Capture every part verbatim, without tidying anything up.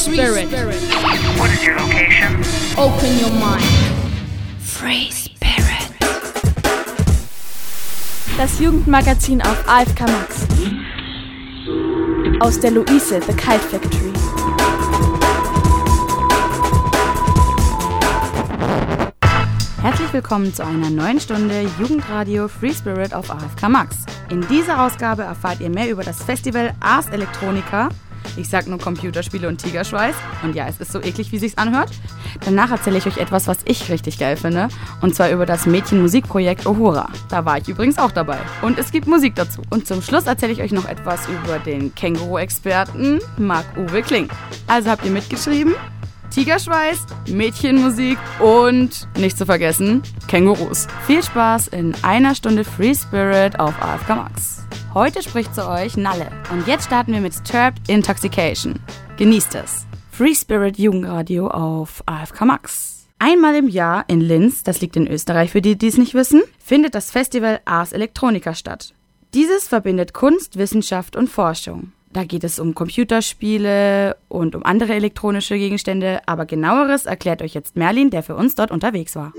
Spirit. What is your location? Open your mind. Free Spirit. Das Jugendmagazin auf A F K Max. Aus der Luise, The Kite Factory. Herzlich willkommen zu einer neuen Stunde Jugendradio Free Spirit auf A F K Max. In dieser Ausgabe erfahrt ihr mehr über das Festival Ars Electronica. Ich sag nur Computerspiele und Tigerschweiß. Und ja, es ist so eklig, wie sich's anhört. Danach erzähle ich euch etwas, was ich richtig geil finde. Und zwar über das Mädchenmusikprojekt Uhura. Da war ich übrigens auch dabei. Und es gibt Musik dazu. Und zum Schluss erzähle ich euch noch etwas über den Känguru-Experten Marc-Uwe Kling. Also habt ihr mitgeschrieben? Tigerschweiß, Mädchenmusik und, nicht zu vergessen, Kängurus. Viel Spaß in einer Stunde Free Spirit auf A F K Max. Heute spricht zu euch Nalle. Und jetzt starten wir mit Disturbed Intoxication. Genießt es. Free Spirit Jugendradio auf A F K Max. Einmal im Jahr in Linz, das liegt in Österreich für die, die es nicht wissen, findet das Festival Ars Electronica statt. Dieses verbindet Kunst, Wissenschaft und Forschung. Da geht es um Computerspiele und um andere elektronische Gegenstände, aber genaueres erklärt euch jetzt Merlin, der für uns dort unterwegs war.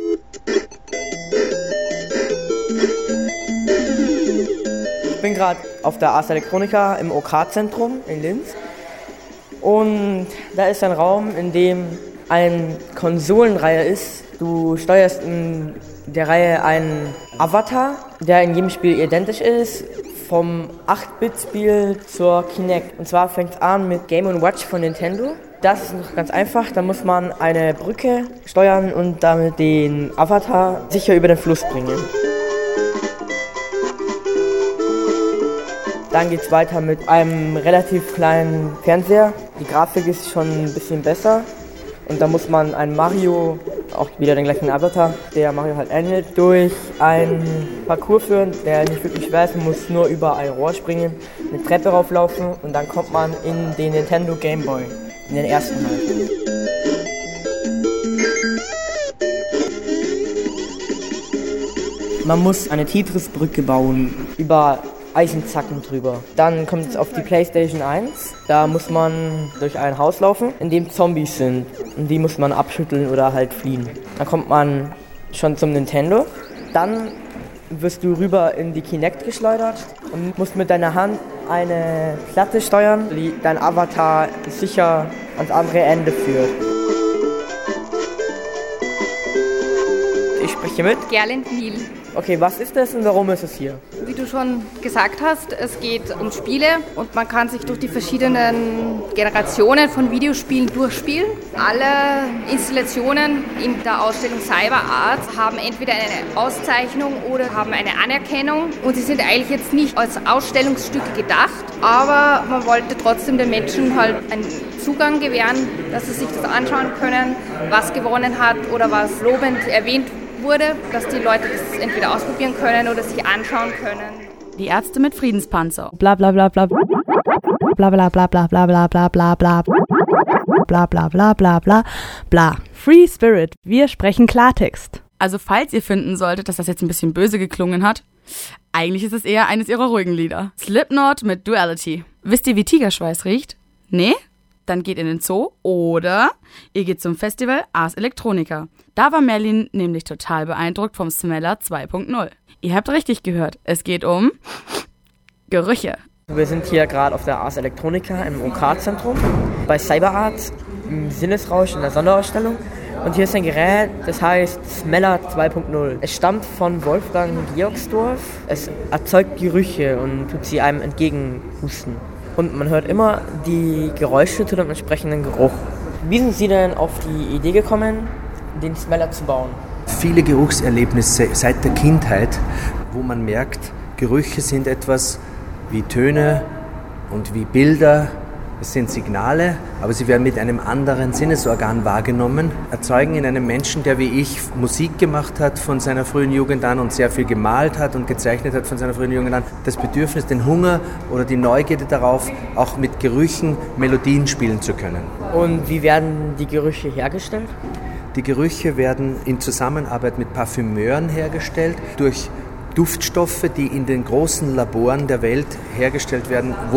Ich bin gerade auf der Ars Electronica im O K-Zentrum in Linz und da ist ein Raum, in dem eine Konsolenreihe ist. Du steuerst in der Reihe einen Avatar, der in jedem Spiel identisch ist, vom acht-Bit-Spiel zur Kinect. Und zwar fängt es an mit Game and Watch von Nintendo. Das ist noch ganz einfach, da muss man eine Brücke steuern und damit den Avatar sicher über den Fluss bringen. Dann geht es weiter mit einem relativ kleinen Fernseher. Die Grafik ist schon ein bisschen besser. Und da muss man einen Mario, auch wieder den gleichen Avatar, der Mario halt ähnelt, durch einen Parcours führen, der nicht wirklich schwer ist. Man muss nur über ein Rohr springen, eine Treppe rauflaufen und dann kommt man in den Nintendo Game Boy, in den ersten halt. Man muss eine Tetris-Brücke bauen über Eisenzacken drüber. Dann kommt es auf die PlayStation eins. Da muss man durch ein Haus laufen, in dem Zombies sind. Und die muss man abschütteln oder halt fliehen. Dann kommt man schon zum Nintendo. Dann wirst du rüber in die Kinect geschleudert und musst mit deiner Hand eine Platte steuern, die dein Avatar sicher ans andere Ende führt. Ich spreche mit Gerlind Niel. Okay, was ist das und warum ist es hier? Wie du schon gesagt hast, es geht um Spiele und man kann sich durch die verschiedenen Generationen von Videospielen durchspielen. Alle Installationen in der Ausstellung CyberArt haben entweder eine Auszeichnung oder haben eine Anerkennung und sie sind eigentlich jetzt nicht als Ausstellungsstücke gedacht, aber man wollte trotzdem den Menschen halt einen Zugang gewähren, dass sie sich das anschauen können, was gewonnen hat oder was lobend erwähnt wurde, dass die Leute das entweder ausprobieren können oder sich anschauen können. Die Ärzte mit Friedenspanzer. Bla bla bla bla bla bla bla bla bla bla bla bla bla bla bla bla bla bla bla bla. Free Spirit, wir sprechen Klartext. Also falls ihr finden solltet, dass das jetzt ein bisschen böse geklungen hat, eigentlich ist es eher eines ihrer ruhigen Lieder. Slipknot mit Duality. Wisst ihr, wie Tigerschweiß riecht? Nee? Dann geht in den Zoo oder ihr geht zum Festival Ars Electronica. Da war Merlin nämlich total beeindruckt vom Smeller zwei Punkt null. Ihr habt richtig gehört, es geht um Gerüche. Wir sind hier gerade auf der Ars Electronica im O K-Zentrum bei CyberArt im Sinnesrausch in der Sonderausstellung. Und hier ist ein Gerät, das heißt Smeller zwei Punkt null. Es stammt von Wolfgang Georgsdorf. Es erzeugt Gerüche und tut sie einem entgegenhusten. Und man hört immer die Geräusche zu dem entsprechenden Geruch. Wie sind Sie denn auf die Idee gekommen, den Smeller zu bauen? Viele Geruchserlebnisse seit der Kindheit, wo man merkt, Gerüche sind etwas wie Töne und wie Bilder. Es sind Signale, aber sie werden mit einem anderen Sinnesorgan wahrgenommen, erzeugen in einem Menschen, der wie ich Musik gemacht hat von seiner frühen Jugend an und sehr viel gemalt hat und gezeichnet hat von seiner frühen Jugend an, das Bedürfnis, den Hunger oder die Neugierde darauf, auch mit Gerüchen Melodien spielen zu können. Und wie werden die Gerüche hergestellt? Die Gerüche werden in Zusammenarbeit mit Parfümeuren hergestellt, durch Duftstoffe, die in den großen Laboren der Welt hergestellt werden, wo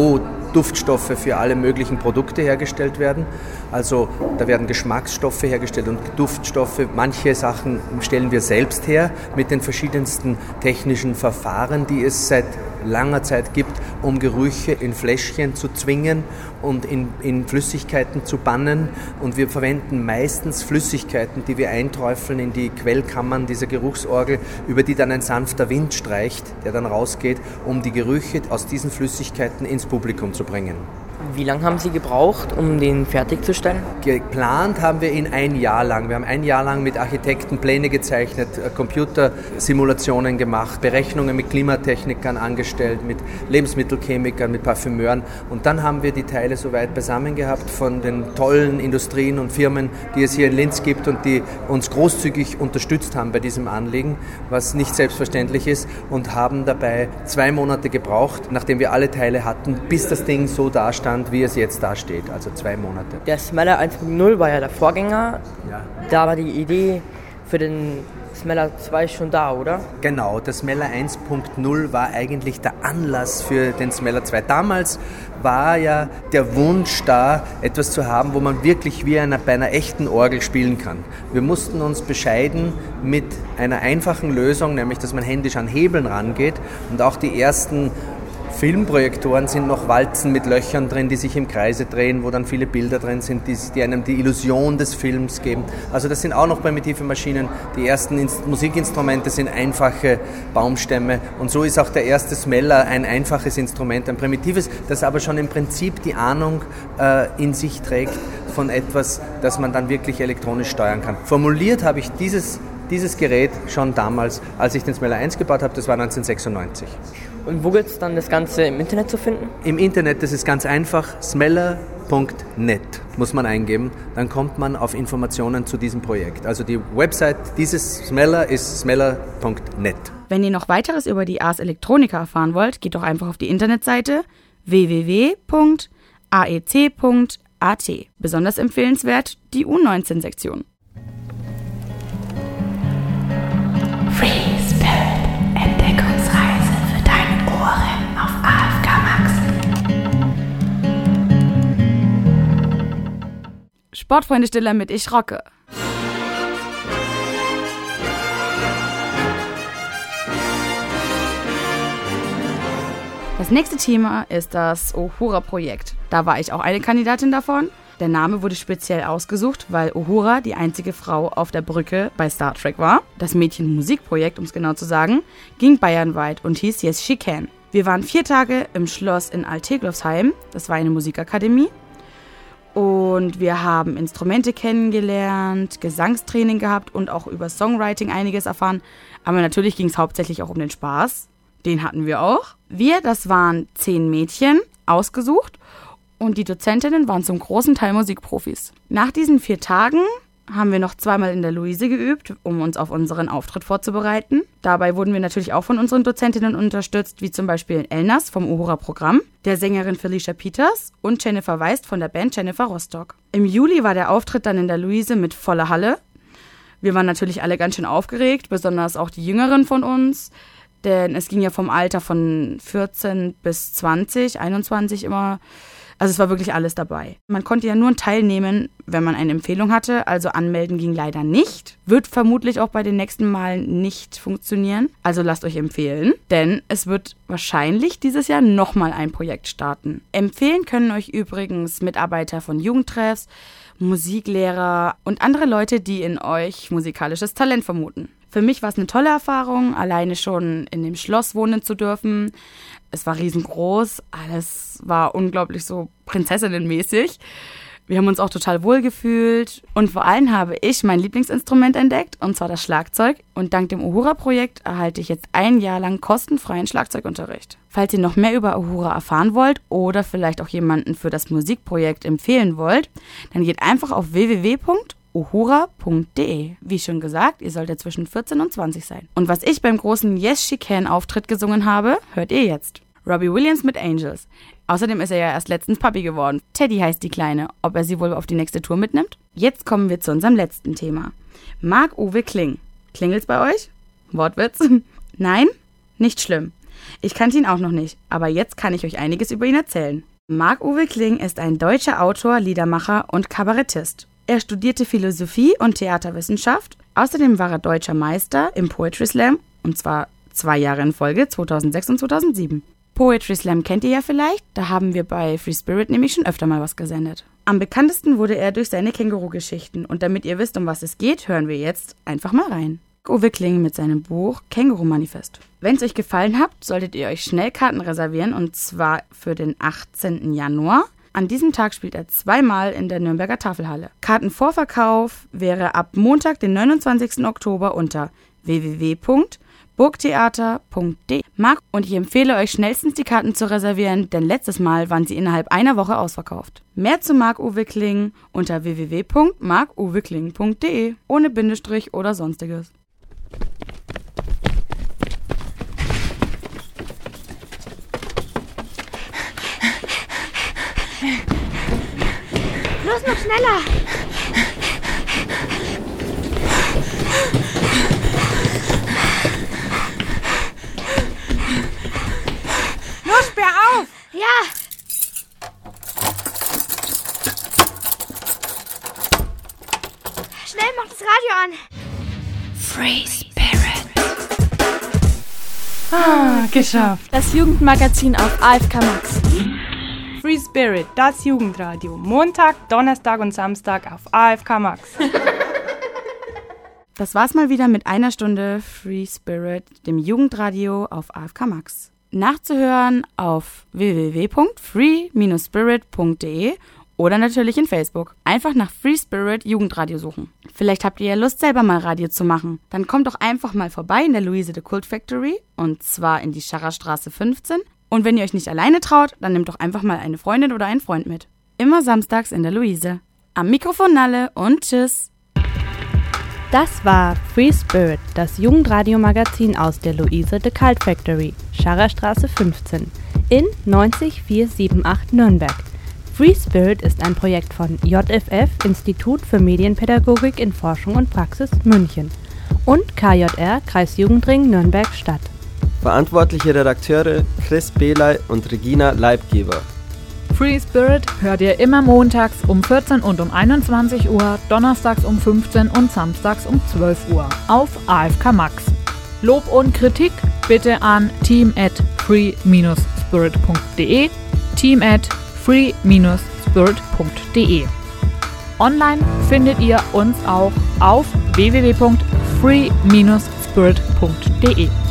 Duftstoffe für alle möglichen Produkte hergestellt werden. Also da werden Geschmacksstoffe hergestellt und Duftstoffe. Manche Sachen stellen wir selbst her mit den verschiedensten technischen Verfahren, die es seit langer Zeit gibt, um Gerüche in Fläschchen zu zwingen und in, in Flüssigkeiten zu bannen. Und wir verwenden meistens Flüssigkeiten, die wir einträufeln in die Quellkammern dieser Geruchsorgel, über die dann ein sanfter Wind streicht, der dann rausgeht, um die Gerüche aus diesen Flüssigkeiten ins Publikum zu bringen. Wie lange haben Sie gebraucht, um den fertigzustellen? Geplant haben wir ihn ein Jahr lang. Wir haben ein Jahr lang mit Architekten Pläne gezeichnet, Computersimulationen gemacht, Berechnungen mit Klimatechnikern angestellt, mit Lebensmittelchemikern, mit Parfümeuren. Und dann haben wir die Teile soweit beisammen gehabt von den tollen Industrien und Firmen, die es hier in Linz gibt und die uns großzügig unterstützt haben bei diesem Anliegen, was nicht selbstverständlich ist, und haben dabei zwei Monate gebraucht, nachdem wir alle Teile hatten, bis das Ding so dastand, wie es jetzt dasteht, also zwei Monate. Der Smeller eins Punkt null war ja der Vorgänger. Ja. Da war die Idee für den Smeller zwei schon da, oder? Genau, der Smeller eins Punkt null war eigentlich der Anlass für den Smeller zwei. Damals war ja der Wunsch da, etwas zu haben, wo man wirklich wie einer, bei einer echten Orgel spielen kann. Wir mussten uns bescheiden mit einer einfachen Lösung, nämlich dass man händisch an Hebeln rangeht, und auch die ersten Filmprojektoren sind noch Walzen mit Löchern drin, die sich im Kreise drehen, wo dann viele Bilder drin sind, die, die einem die Illusion des Films geben. Also das sind auch noch primitive Maschinen. Die ersten Inst- Musikinstrumente sind einfache Baumstämme, und so ist auch der erste Smeller ein einfaches Instrument, ein primitives, das aber schon im Prinzip die Ahnung äh, in sich trägt von etwas, das man dann wirklich elektronisch steuern kann. Formuliert habe ich dieses Dieses Gerät schon damals, als ich den Smeller eins gebaut habe, das war neunzehnhundertsechsundneunzig. Und wo gibt es dann das Ganze im Internet zu finden? Im Internet, das ist ganz einfach, smeller punkt net muss man eingeben, dann kommt man auf Informationen zu diesem Projekt. Also die Website dieses Smeller ist smeller punkt net. Wenn ihr noch weiteres über die Ars Electronica erfahren wollt, geht doch einfach auf die Internetseite w w w punkt a e c punkt a t. Besonders empfehlenswert die U neunzehn Sektion. Free Spirit Entdeckungsreise für deine Ohren auf A F K Max. Sportfreunde Stiller mit Ich Rocke. Das nächste Thema ist das Uhura-Projekt. Da war ich auch eine Kandidatin davon. Der Name wurde speziell ausgesucht, weil Uhura die einzige Frau auf der Brücke bei Star Trek war. Das Mädchen-Musikprojekt, um es genau zu sagen, ging bayernweit und hieß Yes She Can. Wir waren vier Tage im Schloss in Alt-Teglofsheim, das war eine Musikakademie. Und wir haben Instrumente kennengelernt, Gesangstraining gehabt und auch über Songwriting einiges erfahren. Aber natürlich ging es hauptsächlich auch um den Spaß. Den hatten wir auch. Wir, das waren zehn Mädchen, ausgesucht. Und die Dozentinnen waren zum großen Teil Musikprofis. Nach diesen vier Tagen haben wir noch zweimal in der Luise geübt, um uns auf unseren Auftritt vorzubereiten. Dabei wurden wir natürlich auch von unseren Dozentinnen unterstützt, wie zum Beispiel Elnas vom Uhura-Programm, der Sängerin Felicia Peters und Jennifer Weist von der Band Jennifer Rostock. Im Juli war der Auftritt dann in der Luise mit voller Halle. Wir waren natürlich alle ganz schön aufgeregt, besonders auch die Jüngeren von uns. Denn es ging ja vom Alter von vierzehn bis zwanzig, einundzwanzig immer. Also es war wirklich alles dabei. Man konnte ja nur teilnehmen, wenn man eine Empfehlung hatte. Also anmelden ging leider nicht. Wird vermutlich auch bei den nächsten Malen nicht funktionieren. Also lasst euch empfehlen. Denn es wird wahrscheinlich dieses Jahr nochmal ein Projekt starten. Empfehlen können euch übrigens Mitarbeiter von Jugendtreffs, Musiklehrer und andere Leute, die in euch musikalisches Talent vermuten. Für mich war es eine tolle Erfahrung, alleine schon in dem Schloss wohnen zu dürfen. Es war riesengroß, alles war unglaublich so prinzessinnenmäßig. Wir haben uns auch total wohl gefühlt und vor allem habe ich mein Lieblingsinstrument entdeckt, und zwar das Schlagzeug. Und dank dem Uhura-Projekt erhalte ich jetzt ein Jahr lang kostenfreien Schlagzeugunterricht. Falls ihr noch mehr über Uhura erfahren wollt oder vielleicht auch jemanden für das Musikprojekt empfehlen wollt, dann geht einfach auf w w w punkt uhura punkt d e. Wie schon gesagt, ihr solltet zwischen vierzehn und zwanzig sein. Und was ich beim großen Yes She Can Auftritt gesungen habe, hört ihr jetzt. Robbie Williams mit Angels. Außerdem ist er ja erst letztens Papi geworden. Teddy heißt die Kleine. Ob er sie wohl auf die nächste Tour mitnimmt? Jetzt kommen wir zu unserem letzten Thema. Marc-Uwe Kling. Klingelt's bei euch? Wortwitz? Nein? Nicht schlimm. Ich kannte ihn auch noch nicht, aber jetzt kann ich euch einiges über ihn erzählen. Marc-Uwe Kling ist ein deutscher Autor, Liedermacher und Kabarettist. Er studierte Philosophie und Theaterwissenschaft. Außerdem war er deutscher Meister im Poetry Slam, und zwar zwei Jahre in Folge, zweitausendsechs und zweitausendsieben. Poetry Slam kennt ihr ja vielleicht, da haben wir bei Free Spirit nämlich schon öfter mal was gesendet. Am bekanntesten wurde er durch seine Känguru-Geschichten, und damit ihr wisst, um was es geht, hören wir jetzt einfach mal rein. Uwe Kling mit seinem Buch Känguru-Manifest. Wenn es euch gefallen hat, solltet ihr euch schnell Karten reservieren, und zwar für den achtzehnten Januar. An diesem Tag spielt er zweimal in der Nürnberger Tafelhalle. Kartenvorverkauf wäre ab Montag, den neunundzwanzigsten Oktober unter w w w punkt burgtheater punkt de. Marc und ich empfehle euch schnellstens die Karten zu reservieren, denn letztes Mal waren sie innerhalb einer Woche ausverkauft. Mehr zu Marc-Uwe Kling unter w w w punkt marc uwe kling punkt de ohne Bindestrich oder sonstiges. Los, noch schneller! Los, sperr auf! Ja! Schnell, mach das Radio an! Free Spirit. Ah, geschafft. Das Jugendmagazin auf A F K Max. Free Spirit, das Jugendradio. Montag, Donnerstag und Samstag auf A F K Max. Das war's mal wieder mit einer Stunde Free Spirit, dem Jugendradio auf A F K Max. Nachzuhören auf w w w punkt free spirit punkt de oder natürlich in Facebook. Einfach nach Free Spirit Jugendradio suchen. Vielleicht habt ihr ja Lust, selber mal Radio zu machen. Dann kommt doch einfach mal vorbei in der Luise The Cult Factory, und zwar in die Scharrerstraße fünfzehn. Und wenn ihr euch nicht alleine traut, dann nehmt doch einfach mal eine Freundin oder einen Freund mit. Immer samstags in der Luise. Am Mikrofon Nalle und tschüss. Das war Free Spirit, das Jugendradio-Magazin aus der Luise The Cult Factory, Scharrerstraße fünfzehn, in neunzig vier sieben acht Nürnberg. Free Spirit ist ein Projekt von J F F, Institut für Medienpädagogik in Forschung und Praxis, München, und K J R, Kreisjugendring Nürnberg-Stadt. Verantwortliche Redakteure Chris Behley und Regina Leibgeber. Free Spirit hört ihr immer montags um vierzehn und um einundzwanzig Uhr, donnerstags um fünfzehn und samstags um zwölf Uhr auf A F K Max. Lob und Kritik bitte an team at free spirit punkt de, team at free spirit punkt de. Online findet ihr uns auch auf w w w punkt free spirit punkt de.